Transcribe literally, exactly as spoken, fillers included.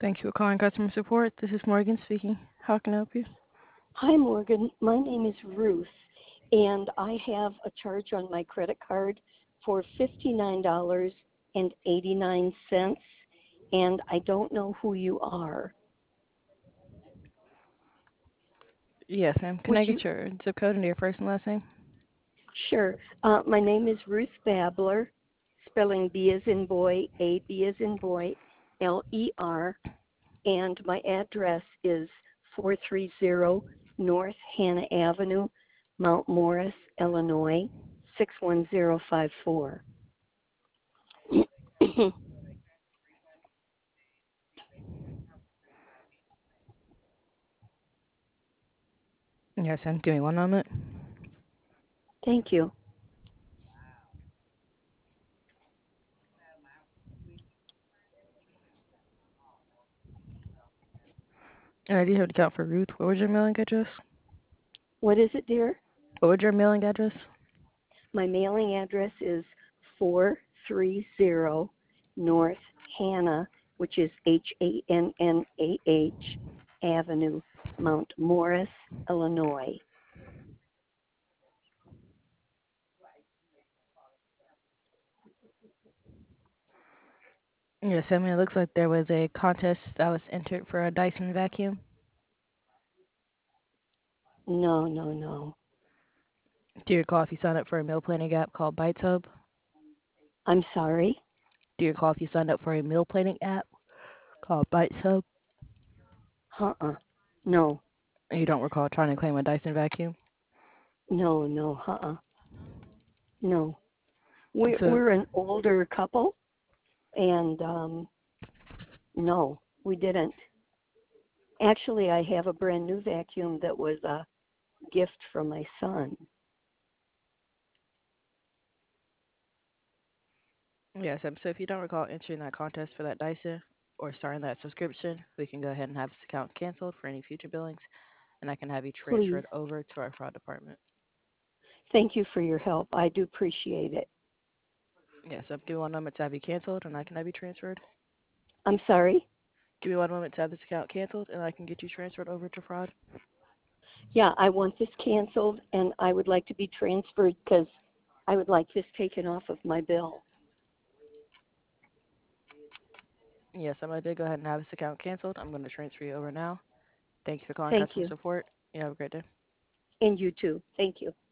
Thank you for calling customer support. This is Morgan speaking. How can I help you? Hi, Morgan. My name is Ruth, and I have a charge on my credit card for fifty-nine dollars and eighty-nine cents, and I don't know who you are. Yes, ma'am. Can Would I you? get your zip code and your first and last name? Sure. Uh, my name is Ruth Babler, spelling B as in boy, A B as in boy, L E R, and my address is four thirty North Hannah Avenue, Mount Morris, Illinois, six one zero five four. Yes, ma'am. Give me one moment. Thank you. And I do have to count for Ruth. What was your mailing address? What is it, dear? What was your mailing address? My mailing address is four thirty North Hannah, which is H A N N A H Avenue, Mount Morris, Illinois. Yes, I mean, it looks like there was a contest that was entered for a Dyson vacuum. No, no, no. Do you recall if you signed up for a meal planning app called Bites Hub? I'm sorry. Do you recall if you signed up for a meal planning app called Bites Hub? Uh-uh. No, And you don't recall trying to claim a Dyson vacuum? no, no, uh-uh. No. We're, So, we're an older couple, and um, no, we didn't. Actually, I have a brand new vacuum that was a gift from my son. yes, um, so if you don't recall entering that contest for that Dyson or starting that subscription, we can go ahead and have this account canceled for any future billings, and I can have you Please. transferred over to our fraud department. Thank you for your help. I do appreciate it. Yes, um, give me one moment to have you canceled, and I can have you transferred. I'm sorry. Give me one moment to have this account canceled, and I can get you transferred over to fraud. Yeah, I want this canceled, and I would like to be transferred because I would like this taken off of my bill. Yes, I'm going to go ahead and have this account canceled. I'm going to transfer you over now. Thank you for calling Thank customer you. support. You have a great day. And you too. Thank you.